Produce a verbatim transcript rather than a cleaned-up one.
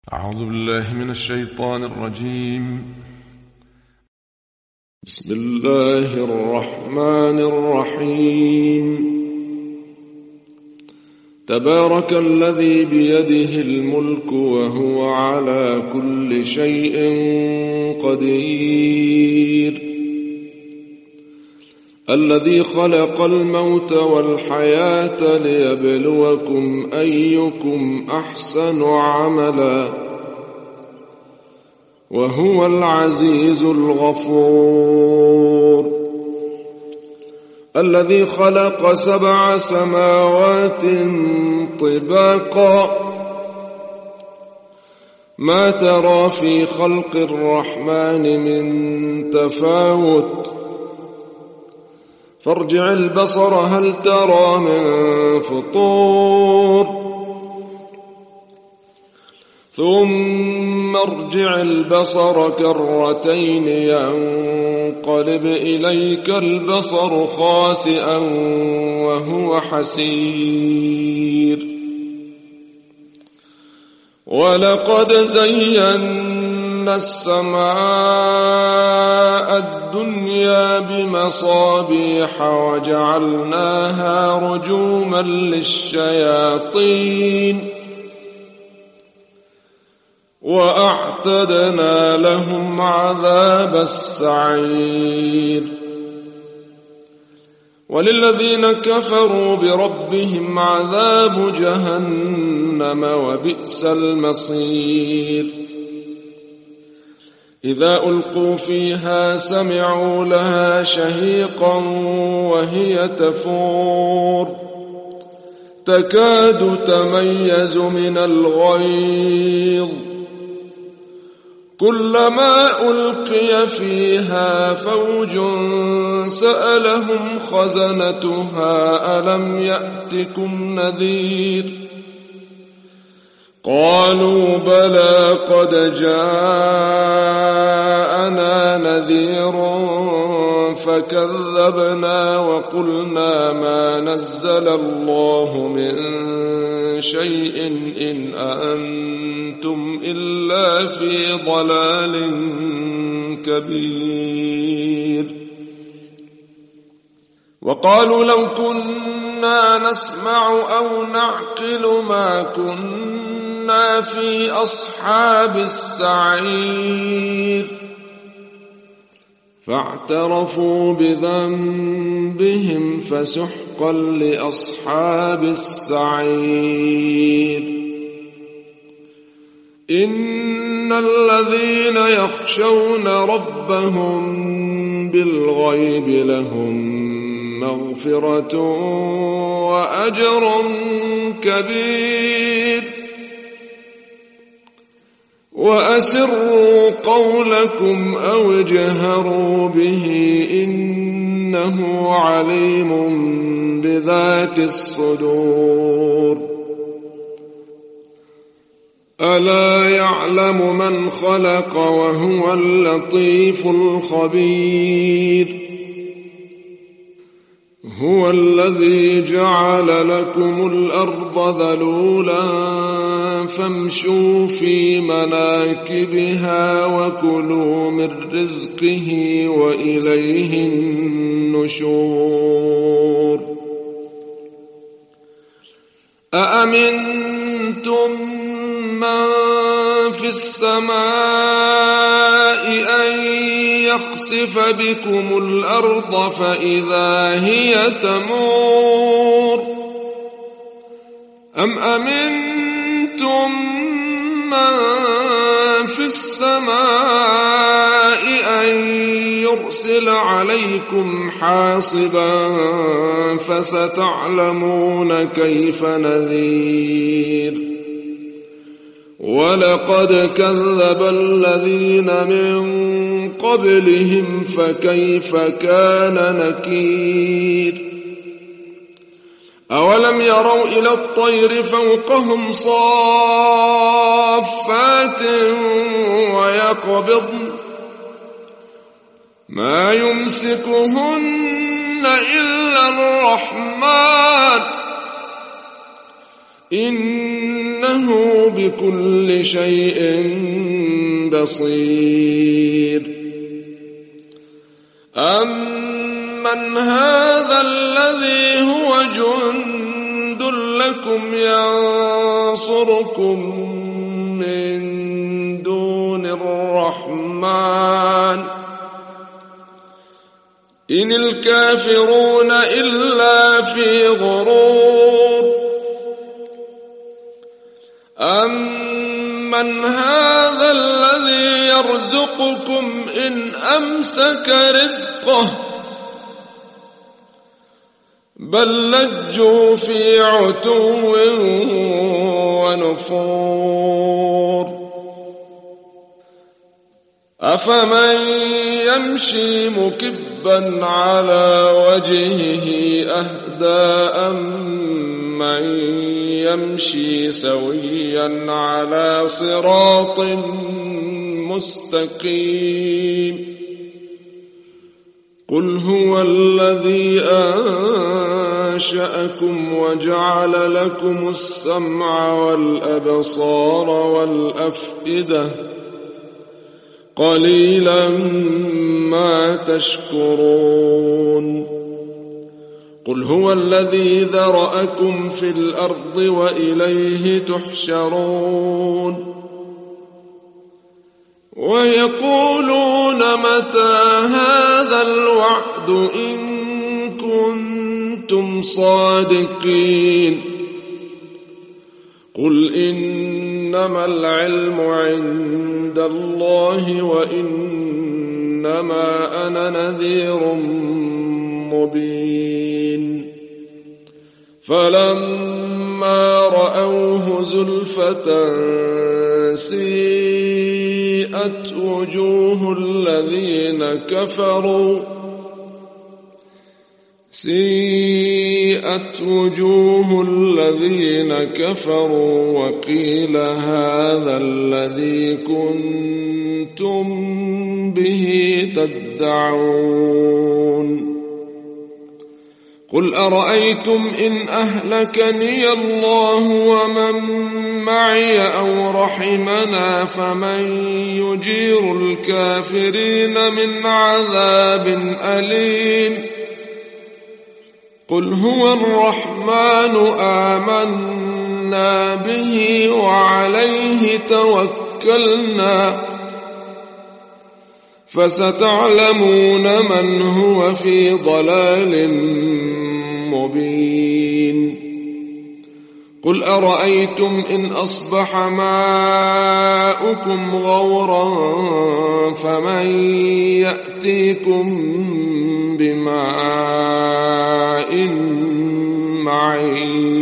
أعوذ بالله من الشيطان الرجيم. بسم الله الرحمن الرحيم. تبارك الذي بيده الملك وهو على كل شيء قدير، الذي خلق الموت والحياة ليبلوكم أيكم أحسن عملا، وهو العزيز الغفور. الذي خلق سبع سماوات طباقا، ما ترى في خلق الرحمن من تفاوت، فارجع البصر هل ترى من فطور، ثم ارجع البصر كرتين ينقلب إليك البصر خاسئا وهو حسير. ولقد زينا السماء الدنيا بمصابيح وجعلناها رجوما للشياطين، وأعتدنا لهم عذاب السعير. وللذين كفروا بربهم عذاب جهنم وبئس المصير. إذا ألقوا فيها سمعوا لها شهيقا وهي تفور، تكاد تميز من الغيظ، كلما ألقي فيها فوج سألهم خزنتها ألم يأتكم نذير، قالوا بلى قد جاءنا نذير فكذبنا وقلنا ما نزل الله من شيء إن أنتم إلا في ضلال كبير. وقالوا لو كنا نسمع أو نعقل ما كنا في أصحاب السعير، فاعترفوا بذنبهم فسحقا لأصحاب السعير. إن الذين يخشون ربهم بالغيب لهم مغفرة وأجر كبير. وأسروا قولكم أو اجهروا به إنه عليم بذات الصدور. ألا يعلم من خلق وهو اللطيف الخبير. هو الذي جعل لكم الأرض ذلولا فامشوا في مناكبها وكلوا من رزقه وإليه النشور. أأمنتم من في السماء أن يخسف بكم الأرض فإذا هي تمور، أم أمنتم من في السماء أن يرسل عليكم حاصبا فستعلمون كيف نذير. ولقد كذب الذين من قبلهم فكيف كان نكير. أولم يروا إلى الطير فوقهم صافات ويقبضن ما يمسكهن إلا الرحمن إنه إنه بكل شيء بصير. أمن هذا الذي هو جند لكم ينصركم من دون الرحمن إن الكافرون إلا في غرور. أمن هذا الذي يرزقكم إن أمسك رزقه بل لجوا في عتو ونفور. أفمن يمشي مكبا على وجهه أهدى أمن يمشي سويا على صراط مستقيم. قل هو الذي أنشأكم وجعل لكم السمع والأبصار والأفئدة قليلا ما تشكرون. قل هو الذي ذرأكم في الأرض وإليه تحشرون. ويقولون متى هذا الوعد إن كنتم صادقين. قل إنما العلم عند الله وإنما أنا نذير مبين. فلما رأوه زلفة سيئت وجوه الذين كفروا سيئت وجوه الذين كفروا وقيل هذا الذي كنتم به تدعون. قل أرأيتم إن أهلكني الله ومن معي أو رحمنا فمن يجير الكافرين من عذاب أليم. قل هو الرحمن آمنا به وعليه توكلنا فستعلمون من هو في ضلال مبين. قل أرأيتم إن أصبح ماؤكم غورا فمن يأتيكم بماء معين.